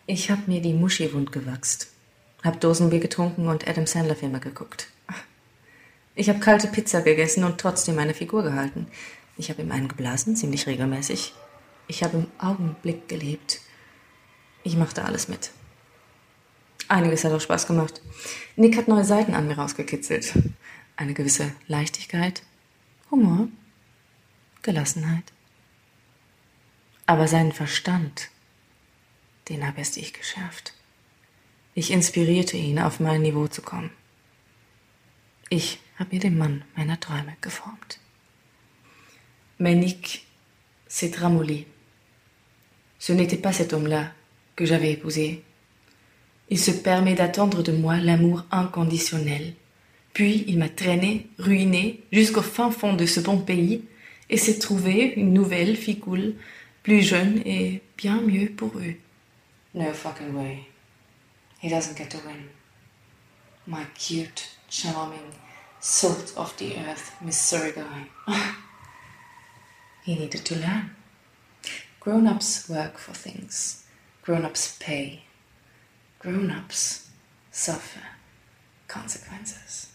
Ich habe mir die Muschi wund gewachst, hab Dosenbier getrunken und Adam Sandler Filme geguckt. Ich habe kalte Pizza gegessen und trotzdem meine Figur gehalten. Ich habe im einen geblasen, ziemlich regelmäßig. Ich habe im Augenblick gelebt. Ich machte alles mit. Einiges hat auch Spaß gemacht. Nick hat neue Seiten an mir rausgekitzelt. Eine gewisse Leichtigkeit, Humor, Gelassenheit. Aber seinen Verstand, den habe erst ich geschärft. Ich inspirierte ihn, auf mein Niveau zu kommen. Ich habe mir den Mann meiner Träume geformt. Mais Nick s'est ramolli. Ce n'était pas cet homme-là que j'avais épousé. Il se permet d'attendre de moi l'amour inconditionnel. Puis il m'a traîné, ruiné, jusqu'au fin fond de ce bon pays, et s'est trouvé une nouvelle fille cool, plus jeune et bien mieux pour eux. No fucking way. He doesn't get to win. My cute, charming, salt of the earth Missouri guy. He needed to learn. Grown-ups work for things. Grown-ups pay. Grown-ups suffer consequences.